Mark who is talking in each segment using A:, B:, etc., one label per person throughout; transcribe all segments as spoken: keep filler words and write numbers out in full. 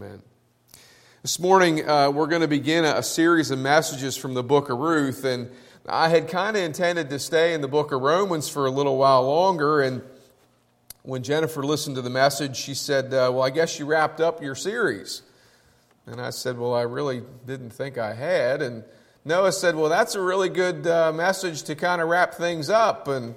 A: Amen. This morning, uh, we're going to begin a, a series of messages from the book of Ruth, and I had kind of intended to stay in the book of Romans for a little while longer, and when Jennifer listened to the message, she said, uh, well, I guess you wrapped up your series. And I said, well, I really didn't think I had, and Noah said, well, that's a really good uh, message to kind of wrap things up, and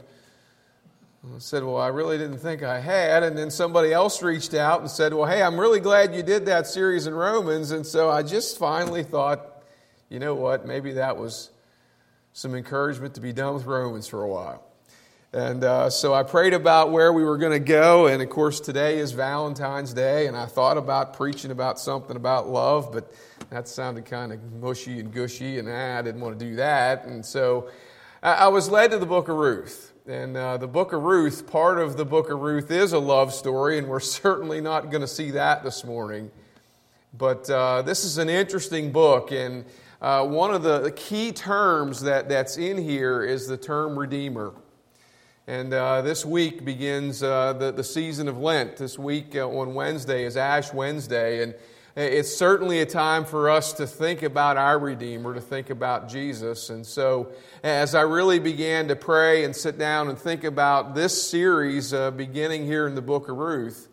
A: I said, well, I really didn't think I had. And then somebody else reached out and said, well, hey, I'm really glad you did that series in Romans. And so I just finally thought, you know what, maybe that was some encouragement to be done with Romans for a while. And uh, so I prayed about where we were going to go. And of course, today is Valentine's Day. And I thought about preaching about something about love, but that sounded kind of mushy and gushy. And ah, I didn't want to do that. And so I, I was led to the book of Ruth. And uh, the book of Ruth, part of the book of Ruth is a love story, and we're certainly not going to see that this morning. But uh, this is an interesting book, and uh, one of the key terms that, that's in here is the term Redeemer. And uh, this week begins uh, the, the season of Lent. This week uh, on Wednesday is Ash Wednesday, and it's certainly a time for us to think about our Redeemer, to think about Jesus. And so as I really began to pray and sit down and think about this series uh, beginning here in the book of Ruth,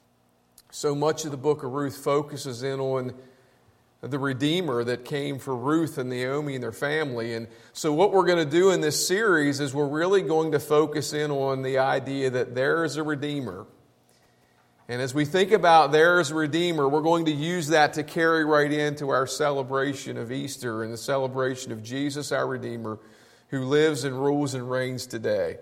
A: so much of the book of Ruth focuses in on the Redeemer that came for Ruth and Naomi and their family. And so what we're going to do in this series is we're really going to focus in on the idea that there is a Redeemer. And as we think about there is a Redeemer, we're going to use that to carry right into our celebration of Easter and the celebration of Jesus, our Redeemer, who lives and rules and reigns today.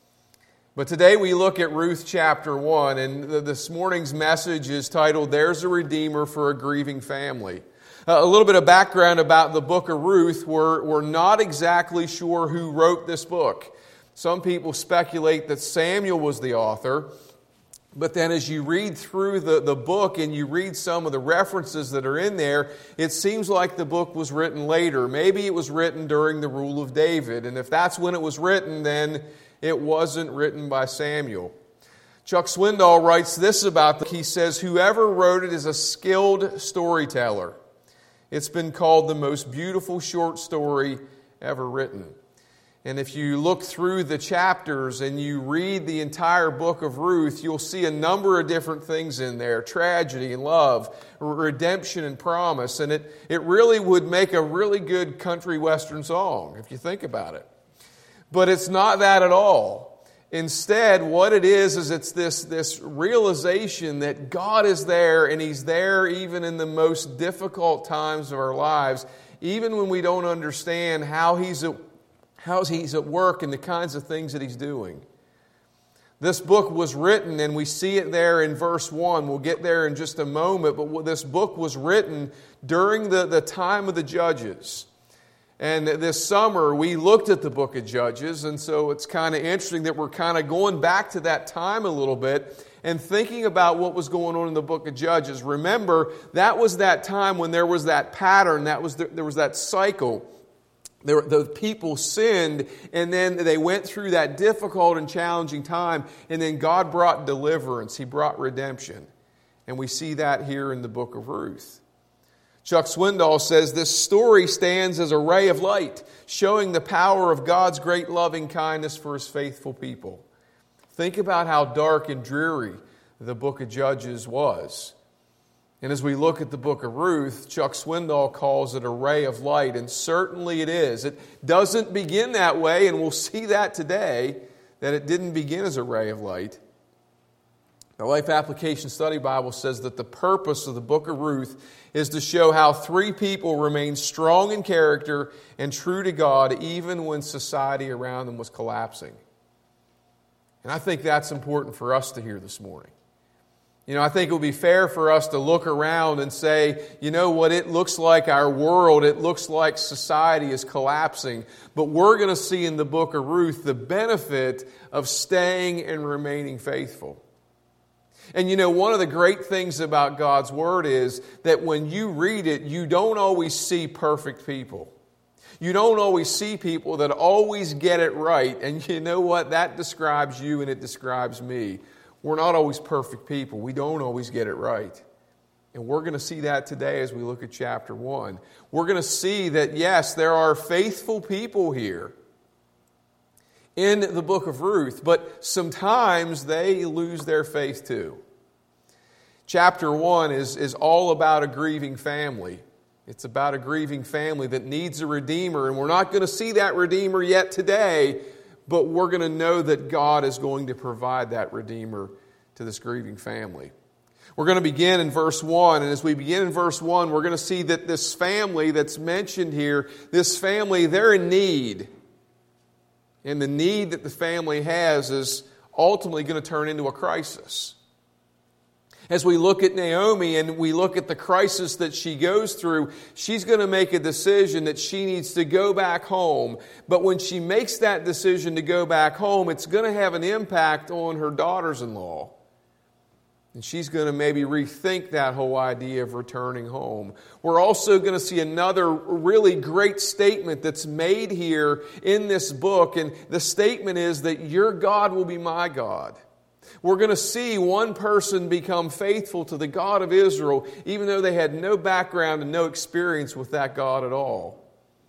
A: But today we look at Ruth chapter one, and this morning's message is titled, There's a Redeemer for a Grieving Family. Uh, a little bit of background about the book of Ruth. We're, we're not exactly sure who wrote this book. Some people speculate that Samuel was the author. But then as you read through the, the book and you read some of the references that are in there, it seems like the book was written later. Maybe it was written during the rule of David. And if that's when it was written, then it wasn't written by Samuel. Chuck Swindoll writes this about the book. He says, whoever wrote it is a skilled storyteller. It's been called the most beautiful short story ever written. And if you look through the chapters and you read the entire book of Ruth, you'll see a number of different things in there. Tragedy and love, redemption and promise. And it, it really would make a really good country western song, if you think about it. But it's not that at all. Instead, what it is, is it's this, this realization that God is there, and He's there even in the most difficult times of our lives, even when we don't understand how He's at How He's at work and the kinds of things that He's doing. This book was written, and we see it there in verse one. We'll get there in just a moment, but this book was written during the, the time of the Judges. And this summer, we looked at the book of Judges, and so it's kind of interesting that we're kind of going back to that time a little bit and thinking about what was going on in the book of Judges. Remember, that was that time when there was that pattern, that was the, there was that cycle. The, the people sinned, and then they went through that difficult and challenging time, and then God brought deliverance. He brought redemption. And we see that here in the book of Ruth. Chuck Swindoll says, this story stands as a ray of light, showing the power of God's great loving kindness for His faithful people. Think about how dark and dreary the book of Judges was. And as we look at the book of Ruth, Chuck Swindoll calls it a ray of light, and certainly it is. It doesn't begin that way, and we'll see that today, that it didn't begin as a ray of light. The Life Application Study Bible says that the purpose of the book of Ruth is to show how three people remained strong in character and true to God even when society around them was collapsing. And I think that's important for us to hear this morning. You know, I think it would be fair for us to look around and say, you know what, it looks like our world, it looks like society is collapsing. But we're going to see in the book of Ruth the benefit of staying and remaining faithful. And you know, one of the great things about God's Word is that when you read it, you don't always see perfect people. You don't always see people that always get it right. And you know what? That describes you and it describes me. We're not always perfect people. We don't always get it right. And we're going to see that today as we look at chapter one. We're going to see that, yes, there are faithful people here in the book of Ruth, but sometimes they lose their faith too. Chapter one is, is all about a grieving family. It's about a grieving family that needs a Redeemer, and we're not going to see that Redeemer yet today, but we're going to know that God is going to provide that Redeemer to this grieving family. We're going to begin in verse one, and as we begin in verse one, we're going to see that this family that's mentioned here, this family, they're in need. And the need that the family has is ultimately going to turn into a crisis. As we look at Naomi and we look at the crisis that she goes through, she's going to make a decision that she needs to go back home. But when she makes that decision to go back home, it's going to have an impact on her daughters-in-law. And she's going to maybe rethink that whole idea of returning home. We're also going to see another really great statement that's made here in this book. And the statement is that your God will be my God. We're going to see one person become faithful to the God of Israel, even though they had no background and no experience with that God at all.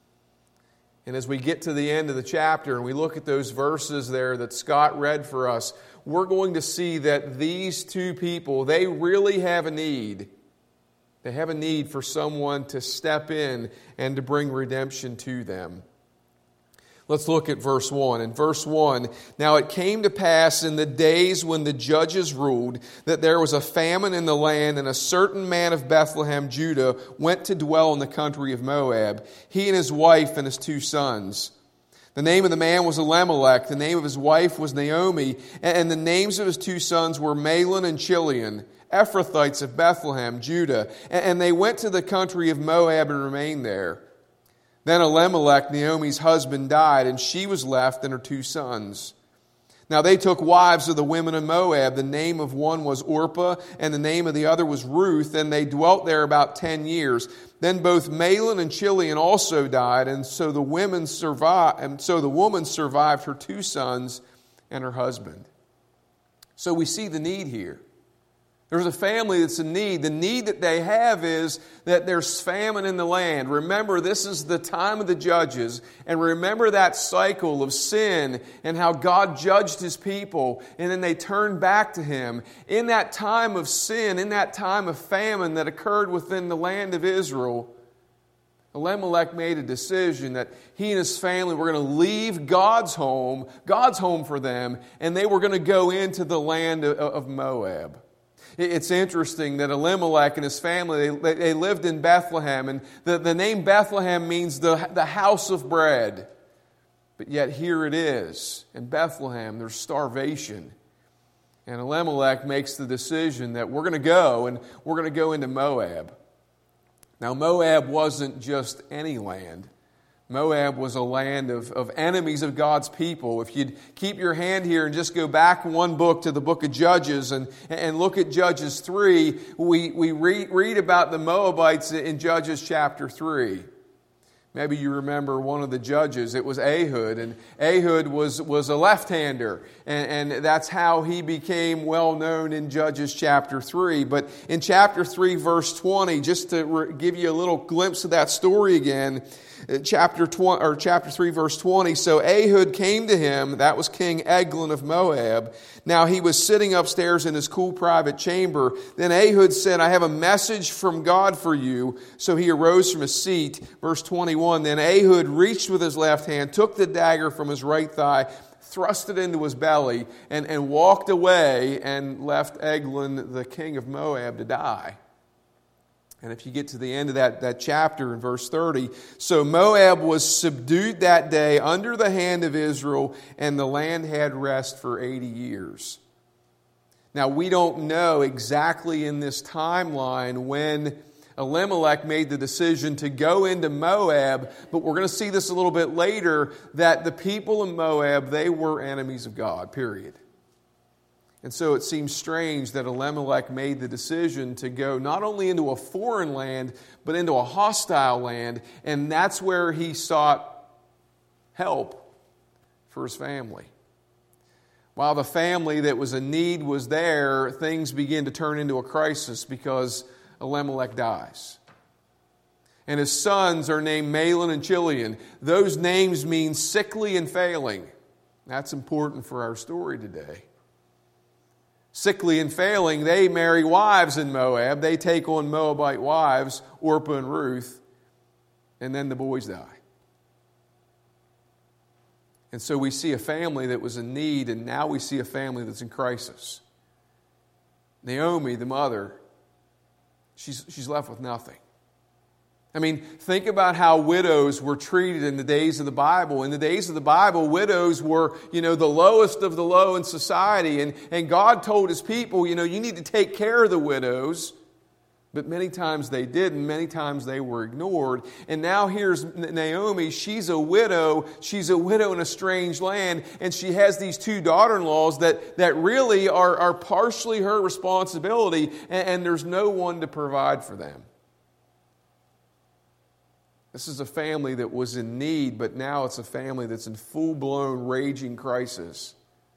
A: And as we get to the end of the chapter and we look at those verses there that Scott read for us, we're going to see that these two people, they really have a need. They have a need for someone to step in and to bring redemption to them. Let's look at verse one. In verse one, now it came to pass in the days when the judges ruled that there was a famine in the land, and a certain man of Bethlehem, Judah, went to dwell in the country of Moab, he and his wife and his two sons. The name of the man was Elimelech, the name of his wife was Naomi, and the names of his two sons were Mahlon and Chilion, Ephrathites of Bethlehem, Judah, and they went to the country of Moab and remained there. Then Elimelech, Naomi's husband, died, and she was left and her two sons. Now they took wives of the women of Moab. The name of one was Orpah, and the name of the other was Ruth, and they dwelt there about ten years. Then both Mahlon and Chilion also died, and so the women survived, and so the woman survived her two sons and her husband. So we see the need here. There's a family that's in need. The need that they have is that there's famine in the land. Remember, this is the time of the judges. And remember that cycle of sin and how God judged His people. And then they turned back to Him. In that time of sin, in that time of famine that occurred within the land of Israel, Elimelech made a decision that he and his family were going to leave God's home, God's home for them, and they were going to go into the land of Moab. It's interesting that Elimelech and his family, they, they lived in Bethlehem, and the, the name Bethlehem means the, the house of bread. But yet here it is. In Bethlehem, there's starvation. And Elimelech makes the decision that we're going to go, and we're going to go into Moab. Now, Moab wasn't just any land. Moab was a land of, of enemies of God's people. If you'd keep your hand here and just go back one book to the book of Judges and, and look at Judges three, we, we read, read about the Moabites in Judges chapter three. Maybe you remember one of the judges. It was Ehud, and Ehud was, was a left-hander, and, and that's how he became well known in Judges chapter three. But in chapter three, verse twenty, just to re- give you a little glimpse of that story again, chapter twenty or chapter three, verse twenty. So Ehud came to him, that was King Eglon of Moab. Now he was sitting upstairs in his cool private chamber. Then Ehud said, "I have a message from God for you." So he arose from his seat. Verse twenty-one. Then Ehud reached with his left hand, took the dagger from his right thigh, thrust it into his belly, and, and walked away and left Eglon, the king of Moab, to die. And if you get to the end of that, that chapter in verse thirty, so Moab was subdued that day under the hand of Israel, and the land had rest for eighty years. Now, we don't know exactly in this timeline when Elimelech made the decision to go into Moab, but we're going to see this a little bit later, that the people in Moab, they were enemies of God, period. And so it seems strange that Elimelech made the decision to go not only into a foreign land, but into a hostile land, and that's where he sought help for his family. While the family that was in need was there, things began to turn into a crisis because Elimelech dies. And his sons are named Mahlon and Chilion. Those names mean sickly and failing. That's important for our story today. Sickly and failing, they marry wives in Moab. They take on Moabite wives, Orpah and Ruth, and then the boys die. And so we see a family that was in need, and now we see a family that's in crisis. Naomi, the mother, she's, she's left with nothing. I mean, think about how widows were treated in the days of the Bible. In the days of the Bible, widows were, you know, the lowest of the low in society. And, and God told His people, you know, you need to take care of the widows. But many times they didn't. Many times they were ignored. And now here's Naomi. She's a widow. She's a widow in a strange land. And she has these two daughter-in-laws that, that really are, are partially her responsibility. And, and there's no one to provide for them. This is a family that was in need, but now it's a family that's in full-blown raging crisis.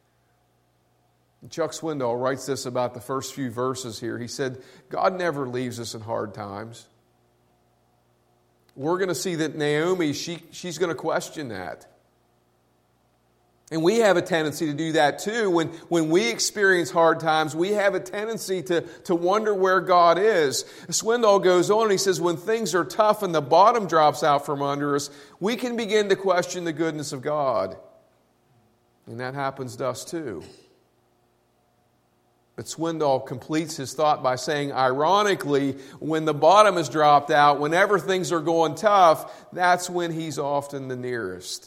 A: Chuck Swindoll writes this about the first few verses here. He said, God never leaves us in hard times. We're going to see that Naomi, she, she's going to question that. And we have a tendency to do that too. When, when we experience hard times, we have a tendency to, to wonder where God is. Swindoll goes on and he says, when things are tough and the bottom drops out from under us, we can begin to question the goodness of God. And that happens to us too. But Swindoll completes his thought by saying, ironically, when the bottom has dropped out, whenever things are going tough, that's when He's often the nearest.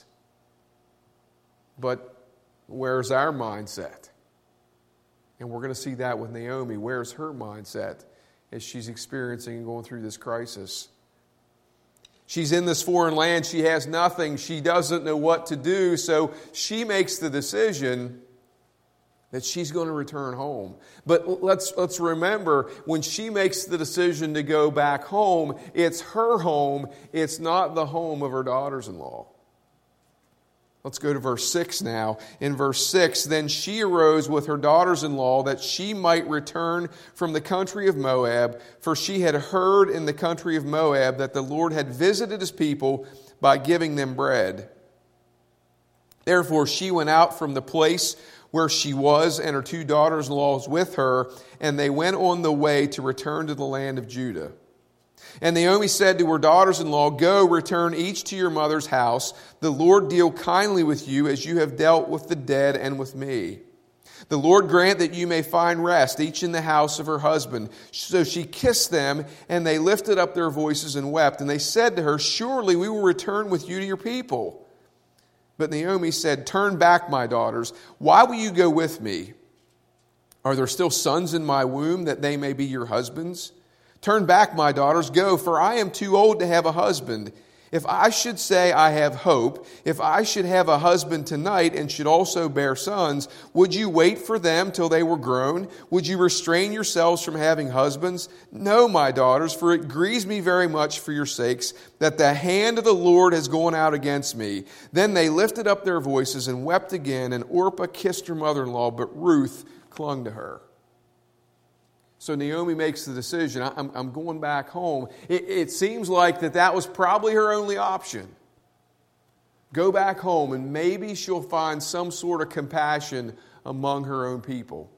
A: But where's our mindset? And we're going to see that with Naomi. Where's her mindset as she's experiencing and going through this crisis? She's in this foreign land. She has nothing. She doesn't know what to do. So she makes the decision that she's going to return home. But let's, let's remember, when she makes the decision to go back home, it's her home. It's not the home of her daughters-in-law. Let's go to verse six now. In verse six, then she arose with her daughters-in-law that she might return from the country of Moab, for she had heard in the country of Moab that the Lord had visited His people by giving them bread. Therefore she went out from the place where she was, and her two daughters-in-law with her, and they went on the way to return to the land of Judah. And Naomi said to her daughters-in-law, go, return each to your mother's house. The Lord deal kindly with you as you have dealt with the dead and with me. The Lord grant that you may find rest, each in the house of her husband. So she kissed them, and they lifted up their voices and wept. And they said to her, surely we will return with you to your people. But Naomi said, turn back, my daughters. Why will you go with me? Are there still sons in my womb that they may be your husbands? Turn back, my daughters, go, for I am too old to have a husband. If I should say I have hope, if I should have a husband tonight and should also bear sons, would you wait for them till they were grown? Would you restrain yourselves from having husbands? No, my daughters, for it grieves me very much for your sakes that the hand of the Lord has gone out against me. Then they lifted up their voices and wept again, and Orpah kissed her mother-in-law, but Ruth clung to her. So Naomi makes the decision, I'm, I'm going back home. It, it seems like that that was probably her only option. Go back home and maybe she'll find some sort of compassion among her own people.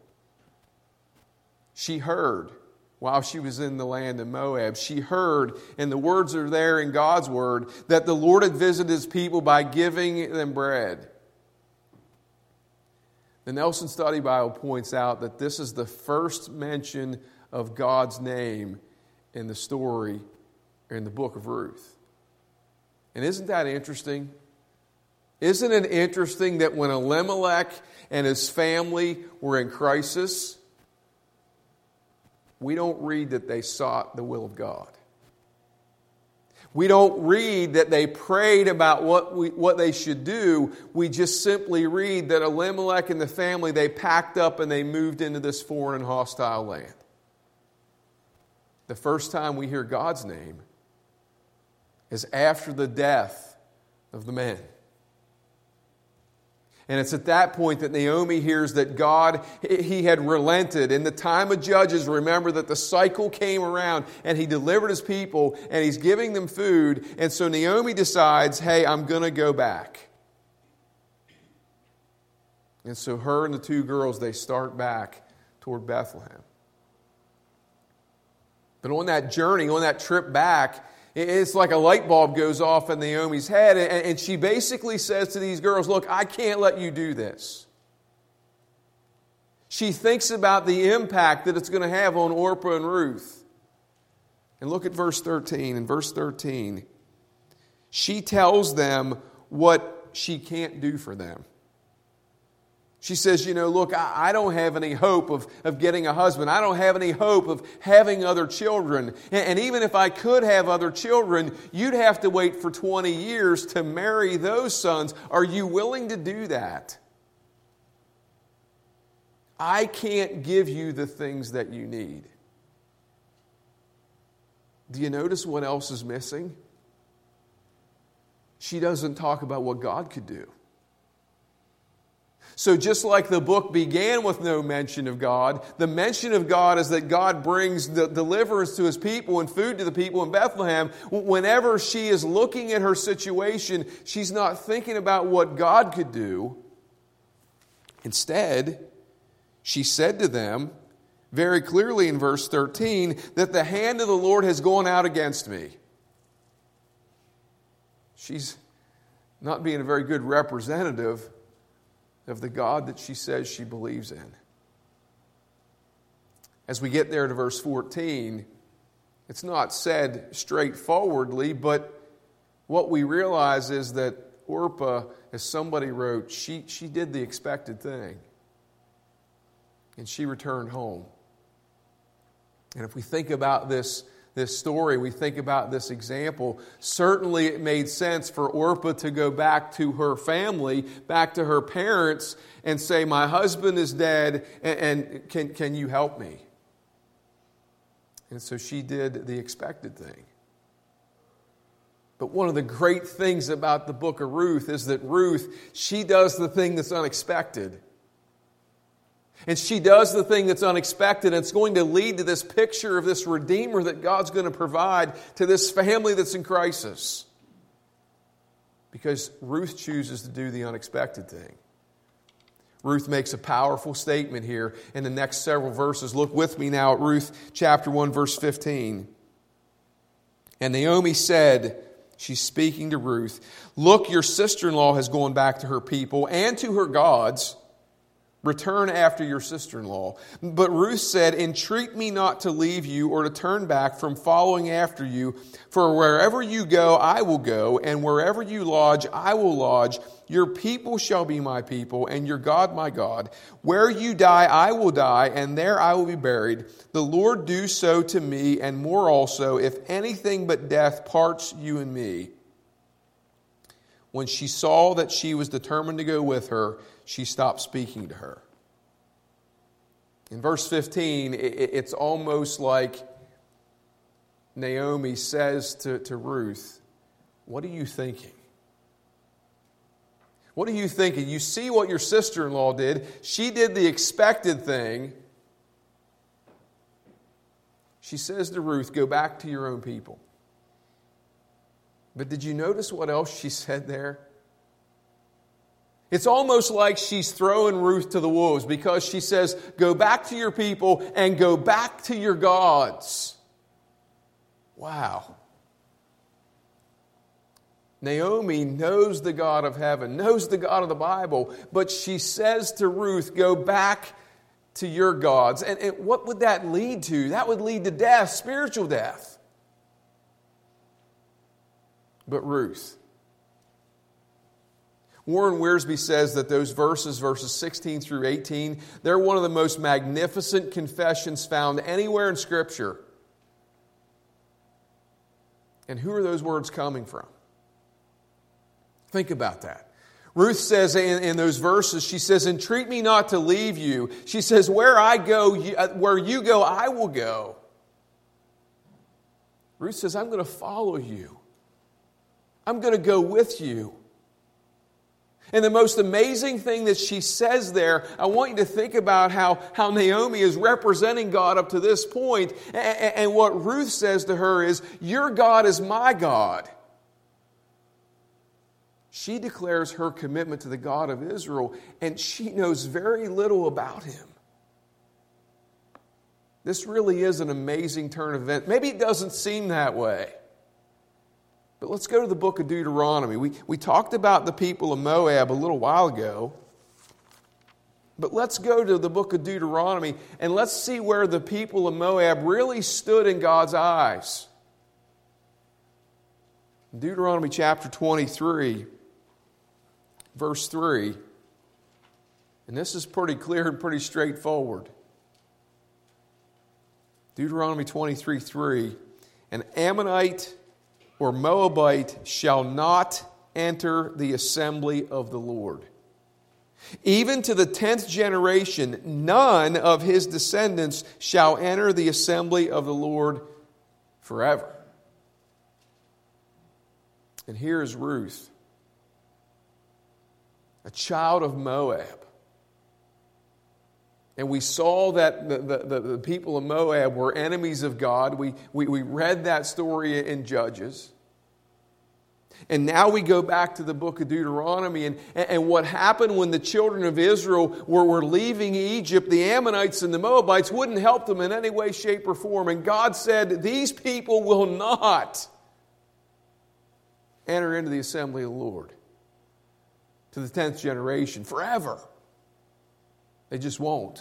A: She heard while she was in the land of Moab. She heard, and the words are there in God's word, that the Lord had visited His people by giving them bread. The Nelson Study Bible points out that this is the first mention of God's name in the story, in the book of Ruth. And isn't that interesting? Isn't it interesting that when Elimelech and his family were in crisis, we don't read that they sought the will of God. We don't read that they prayed about what we, what they should do. We just simply read that Elimelech and the family, they packed up and they moved into this foreign and hostile land. The first time we hear God's name is after the death of the men. And it's at that point that Naomi hears that God, He had relented. In the time of Judges, remember that the cycle came around and He delivered His people and He's giving them food. And so Naomi decides, hey, I'm going to go back. And so her and the two girls, they start back toward Bethlehem. But on that journey, on that trip back, it's like a light bulb goes off in Naomi's head, and she basically says to these girls, look, I can't let you do this. She thinks about the impact that it's going to have on Orpah and Ruth. And look at verse thirteen. In verse thirteen, she tells them what she can't do for them. She says, you know, look, I, I don't have any hope of, of getting a husband. I don't have any hope of having other children. And, and even if I could have other children, you'd have to wait for twenty years to marry those sons. Are you willing to do that? I can't give you the things that you need. Do you notice what else is missing? She doesn't talk about what God could do. So just like the book began with no mention of God, the mention of God is that God brings the deliverance to His people and food to the people in Bethlehem. Whenever she is looking at her situation, she's not thinking about what God could do. Instead, she said to them very clearly in verse thirteen that the hand of the Lord has gone out against me. She's not being a very good representative of the God that she says she believes in. As we get there to verse fourteen, it's not said straightforwardly, but what we realize is that Orpah, as somebody wrote, she, she did the expected thing. And she returned home. And if we think about this This story, we think about this example, certainly it made sense for Orpah to go back to her family, back to her parents, and say, my husband is dead, and, and can, can you help me? And so she did the expected thing. But one of the great things about the book of Ruth is that Ruth, she does the thing that's unexpected. And she does the thing that's unexpected, and it's going to lead to this picture of this Redeemer that God's going to provide to this family that's in crisis. Because Ruth chooses to do the unexpected thing. Ruth makes a powerful statement here in the next several verses. Look with me now at Ruth chapter one, verse fifteen. And Naomi said, she's speaking to Ruth, look, your sister-in-law has gone back to her people and to her gods. Return after your sister-in-law. But Ruth said, entreat me not to leave you or to turn back from following after you. For wherever you go, I will go, and wherever you lodge, I will lodge. Your people shall be my people, and your God my God. Where you die, I will die, and there I will be buried. The Lord do so to me, and more also, if anything but death parts you and me. When she saw that she was determined to go with her, she stopped speaking to her. In verse fifteen, it's almost like Naomi says to, to Ruth, what are you thinking? What are you thinking? You see what your sister-in-law did. She did the expected thing. She says to Ruth, go back to your own people. But did you notice what else she said there? It's almost like she's throwing Ruth to the wolves because she says, go back to your people and go back to your gods. Wow. Naomi knows the God of heaven, knows the God of the Bible, but she says to Ruth, go back to your gods. And, and what would that lead to? That would lead to death, spiritual death. But Ruth. Warren Wiersbe says that those verses, verses sixteen through eighteen, they're one of the most magnificent confessions found anywhere in Scripture. And who are those words coming from? Think about that. Ruth says in, in those verses, she says, entreat me not to leave you. She says, where I go, you, where you go, I will go. Ruth says, I'm going to follow you. I'm going to go with you. And the most amazing thing that she says there, I want you to think about how, how Naomi is representing God up to this point. And, and what Ruth says to her is, your God is my God. She declares her commitment to the God of Israel, and she knows very little about Him. This really is an amazing turn of events. Maybe it doesn't seem that way. But let's go to the book of Deuteronomy. We, we talked about the people of Moab a little while ago. But let's go to the book of Deuteronomy and let's see where the people of Moab really stood in God's eyes. Deuteronomy chapter twenty-three, verse three. And this is pretty clear and pretty straightforward. Deuteronomy twenty-three, three. An Ammonite or Moabite shall not enter the assembly of the Lord. Even to the tenth generation, none of his descendants shall enter the assembly of the Lord forever. And here is Ruth, a child of Moab. And we saw that the, the, the people of Moab were enemies of God. We, we, we read that story in Judges. And now we go back to the book of Deuteronomy. And, and what happened when the children of Israel were, were leaving Egypt, the Ammonites and the Moabites wouldn't help them in any way, shape, or form. And God said, these people will not enter into the assembly of the Lord to the tenth generation forever. They just won't.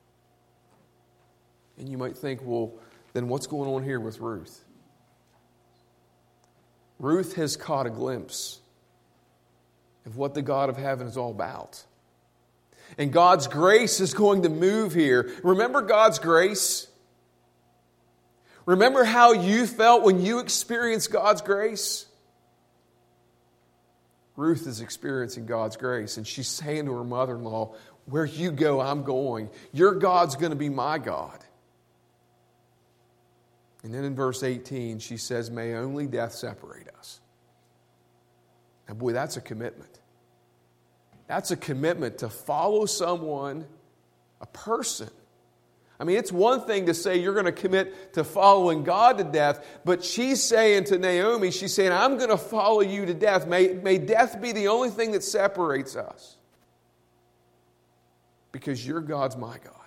A: And you might think, well, then what's going on here with Ruth? Ruth has caught a glimpse of what the God of heaven is all about. And God's grace is going to move here. Remember God's grace? Remember how you felt when you experienced God's grace? Ruth is experiencing God's grace, and she's saying to her mother-in-law, where you go, I'm going. Your God's going to be my God. And then in verse eighteen, she says, may only death separate us. And boy, that's a commitment. That's a commitment to follow someone, a person. I mean, it's one thing to say you're going to commit to following God to death, but she's saying to Naomi, she's saying, I'm going to follow you to death. May, may death be the only thing that separates us. Because your God's my God.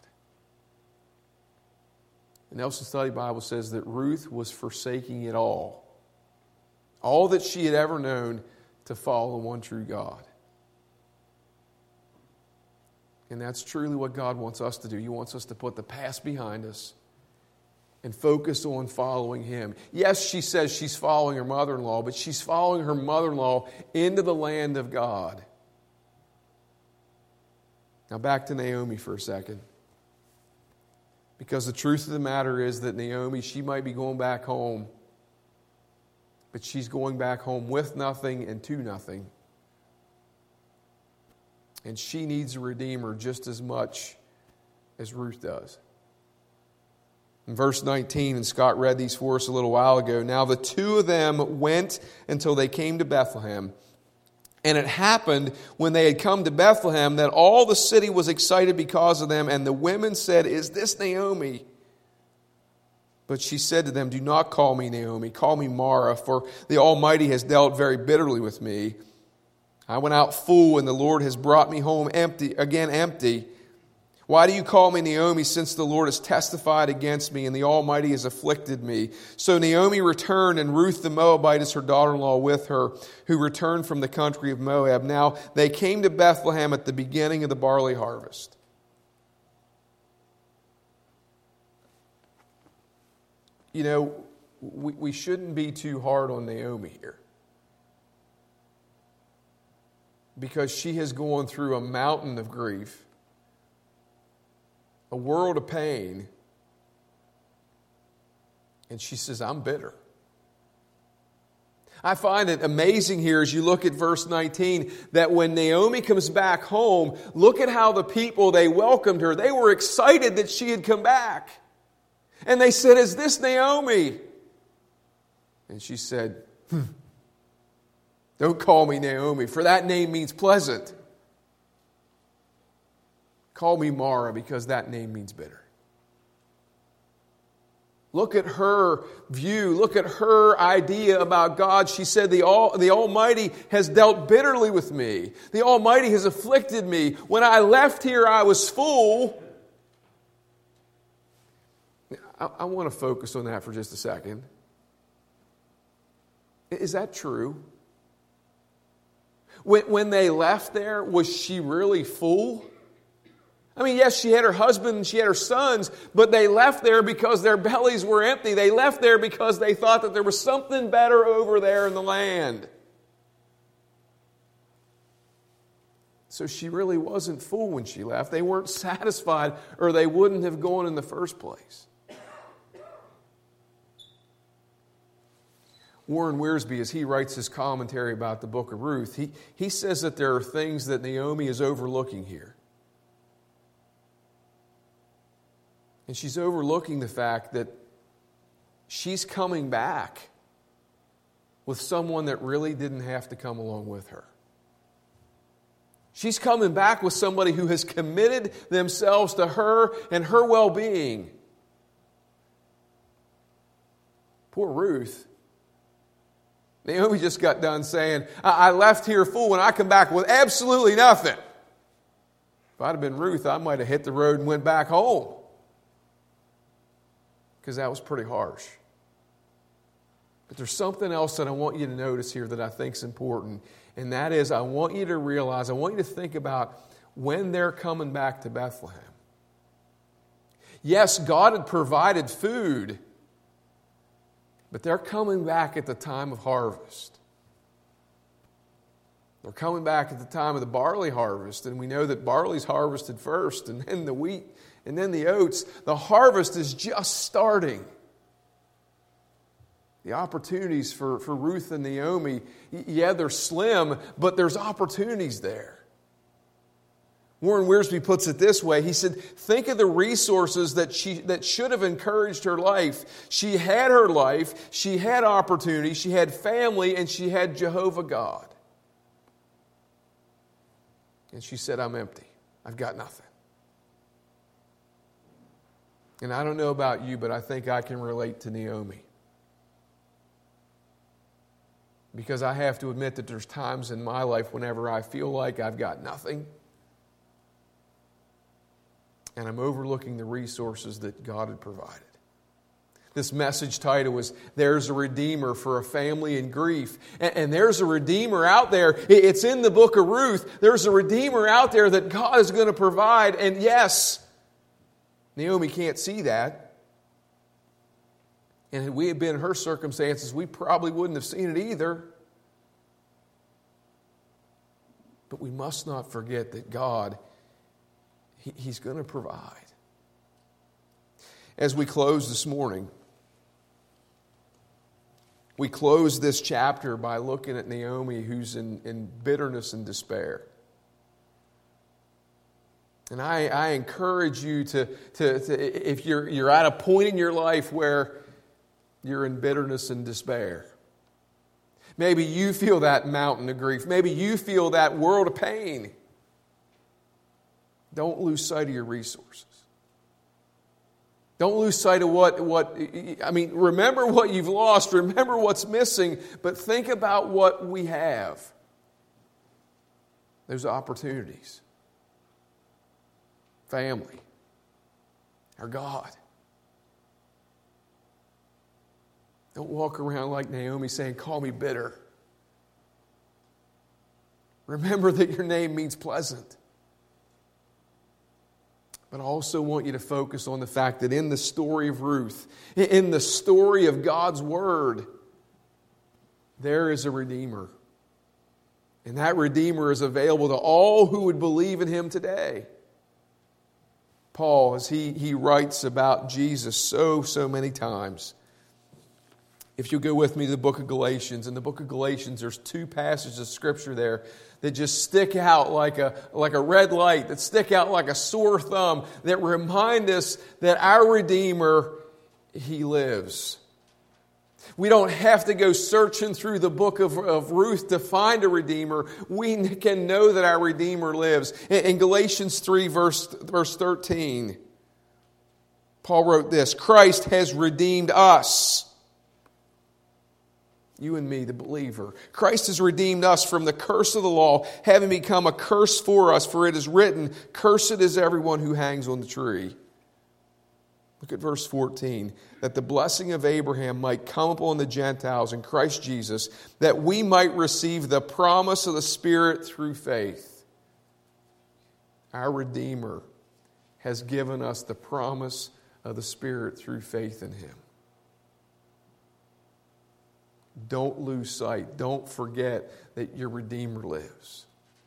A: The Nelson Study Bible says that Ruth was forsaking it all. All that she had ever known to follow the one true God. And that's truly what God wants us to do. He wants us to put the past behind us and focus on following Him. Yes, she says she's following her mother-in-law, but she's following her mother-in-law into the land of God. Now back to Naomi for a second. Because the truth of the matter is that Naomi, she might be going back home, but she's going back home with nothing and to nothing. And she needs a Redeemer just as much as Ruth does. In verse nineteen, and Scott read these for us a little while ago, now the two of them went until they came to Bethlehem. And it happened when they had come to Bethlehem that all the city was excited because of them. And the women said, is this Naomi? But she said to them, do not call me Naomi, call me Mara, for the Almighty has dealt very bitterly with me. I went out full, and the Lord has brought me home empty, again empty. Why do you call me Naomi, since the Lord has testified against me, and the Almighty has afflicted me? So Naomi returned, and Ruth the Moabitess, her daughter-in-law, with her, who returned from the country of Moab. Now they came to Bethlehem at the beginning of the barley harvest. You know, we, we shouldn't be too hard on Naomi here. Because she has gone through a mountain of grief, a world of pain, and she says, I'm bitter. I find it amazing here as you look at verse nineteen that when Naomi comes back home, look at how the people, they welcomed her. They were excited that she had come back. And they said, is this Naomi? And she said, hmm. Don't call me Naomi, for that name means pleasant. Call me Mara, because that name means bitter. Look at her view. Look at her idea about God. She said, the, All, the Almighty has dealt bitterly with me. The Almighty has afflicted me. When I left here, I was full. I, I want to focus on that for just a second. Is that true? When, when they left there, was she really full? I mean, yes, she had her husband and she had her sons, but they left there because their bellies were empty. They left there because they thought that there was something better over there in the land. So she really wasn't full when she left. They weren't satisfied, or they wouldn't have gone in the first place. Warren Wiersbe, as he writes his commentary about the book of Ruth, he, he says that there are things that Naomi is overlooking here. And she's overlooking the fact that she's coming back with someone that really didn't have to come along with her. She's coming back with somebody who has committed themselves to her and her well-being. Poor Ruth. Naomi just got done saying, I left here full and I come back with absolutely nothing. If I'd have been Ruth, I might have hit the road and went back home. Because that was pretty harsh. But there's something else that I want you to notice here that I think is important. And that is, I want you to realize, I want you to think about when they're coming back to Bethlehem. Yes, God had provided food, but they're coming back at the time of harvest. They're coming back at the time of the barley harvest, and we know that barley's harvested first, and then the wheat, and then the oats. The harvest is just starting. The opportunities for, for Ruth and Naomi, yeah, they're slim, but there's opportunities there. Warren Wiersbe puts it this way. He said, think of the resources that she that should have encouraged her life. She had her life, she had opportunity, she had family, and she had Jehovah God. And she said, I'm empty. I've got nothing. And I don't know about you, but I think I can relate to Naomi. Because I have to admit that there's times in my life whenever I feel like I've got nothing, and I'm overlooking the resources that God had provided. This message title was, There's a Redeemer for a Family in Grief. And, and there's a Redeemer out there. It's in the book of Ruth. There's a Redeemer out there that God is going to provide. And yes, Naomi can't see that. And had we had been in her circumstances, we probably wouldn't have seen it either. But we must not forget that God, he, He's going to provide. As we close this morning, we close this chapter by looking at Naomi, who's in, in bitterness and despair. And I, I encourage you to, to, to if you're, you're at a point in your life where you're in bitterness and despair. Maybe you feel that mountain of grief. Maybe you feel that world of pain. Don't lose sight of your resources. Don't lose sight of what, what, I mean, remember what you've lost. Remember what's missing. But think about what we have. Those opportunities. Family. Our God. Don't walk around like Naomi saying, call me bitter. Remember that your name means pleasant. But I also want you to focus on the fact that in the story of Ruth, in the story of God's Word, there is a Redeemer. And that Redeemer is available to all who would believe in Him today. Paul, as he, he writes about Jesus so, so many times, if you'll go with me to the book of Galatians, in the book of Galatians, there's two passages of Scripture there that just stick out like a, like a red light, that stick out like a sore thumb, that remind us that our Redeemer, He lives. We don't have to go searching through the book of, of Ruth to find a Redeemer. We can know that our Redeemer lives. In, in Galatians three, verse, verse thirteen, Paul wrote this, Christ has redeemed us. You and me, the believer. Christ has redeemed us from the curse of the law, having become a curse for us, for it is written, cursed is everyone who hangs on the tree. Look at verse fourteen. That the blessing of Abraham might come upon the Gentiles in Christ Jesus, that we might receive the promise of the Spirit through faith. Our Redeemer has given us the promise of the Spirit through faith in Him. Don't lose sight. Don't forget that your Redeemer lives.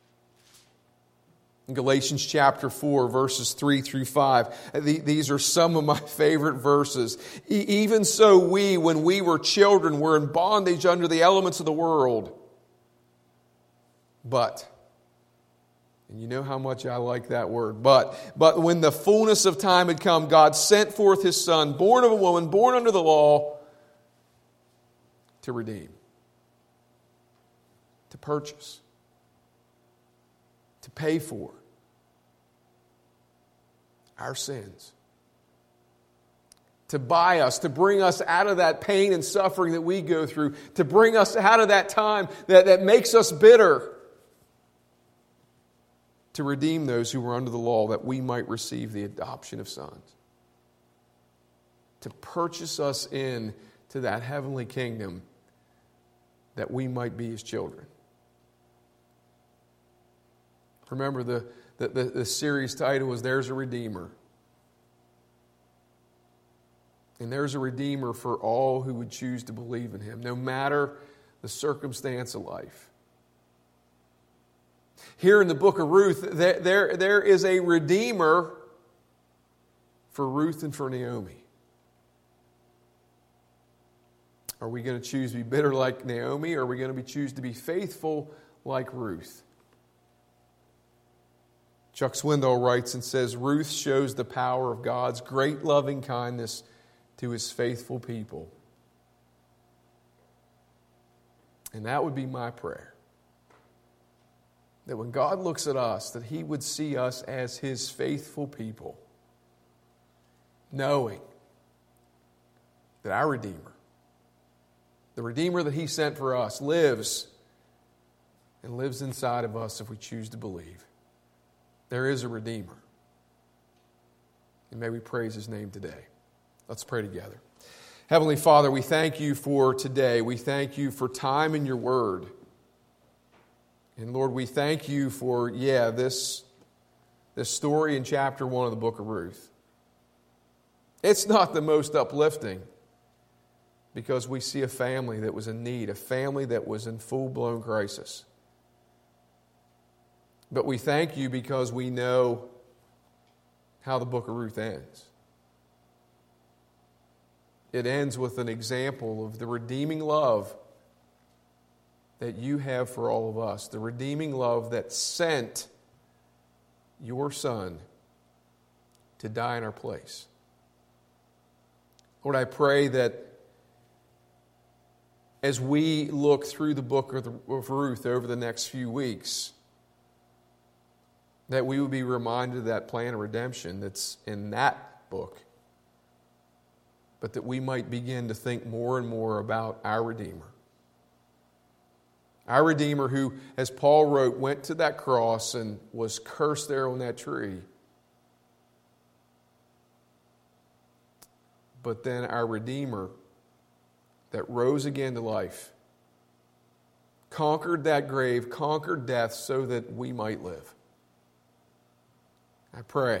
A: In Galatians chapter four, verses three through five, these are some of my favorite verses. Even so we, when we were children, were in bondage under the elements of the world. But, and you know how much I like that word, but, but when the fullness of time had come, God sent forth His Son, born of a woman, born under the law, to redeem, to purchase, to pay for our sins, to buy us, to bring us out of that pain and suffering that we go through, to bring us out of that time that, that makes us bitter, to redeem those who were under the law that we might receive the adoption of sons, to purchase us in to that heavenly kingdom that we might be His children. Remember, the, the, the, the series title was There's a Redeemer. And there's a Redeemer for all who would choose to believe in Him, no matter the circumstance of life. Here in the book of Ruth, there, there, there is a Redeemer for Ruth and for Naomi. Are we going to choose to be bitter like Naomi, or are we going to be choose to be faithful like Ruth? Chuck Swindoll writes and says, Ruth shows the power of God's great loving kindness to His faithful people. And that would be my prayer. That when God looks at us, that He would see us as His faithful people, knowing that our Redeemer, the Redeemer that He sent for us, lives and lives inside of us if we choose to believe. There is a Redeemer. And may we praise His name today. Let's pray together. Heavenly Father, we thank You for today. We thank You for time in Your Word. And Lord, we thank You for, yeah, this, this story in chapter one of the book of Ruth. It's not the most uplifting, because we see a family that was in need, a family that was in full-blown crisis. But we thank You because we know how the book of Ruth ends. It ends with an example of the redeeming love that You have for all of us, the redeeming love that sent Your Son to die in our place. Lord, I pray that as we look through the book of Ruth over the next few weeks, that we would be reminded of that plan of redemption that's in that book, but that we might begin to think more and more about our Redeemer. Our Redeemer who, as Paul wrote, went to that cross and was cursed there on that tree. But then our Redeemer that rose again to life, conquered that grave, conquered death so that we might live. I pray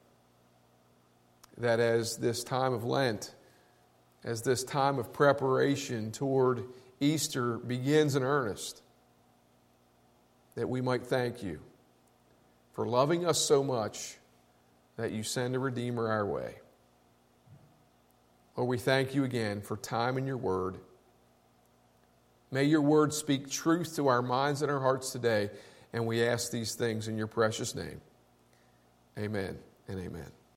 A: that as this time of Lent, as this time of preparation toward Easter begins in earnest, that we might thank You for loving us so much that You send a Redeemer our way. Lord, we thank You again for time in Your Word. May Your Word speak truth to our minds and our hearts today, and we ask these things in Your precious name. Amen and amen.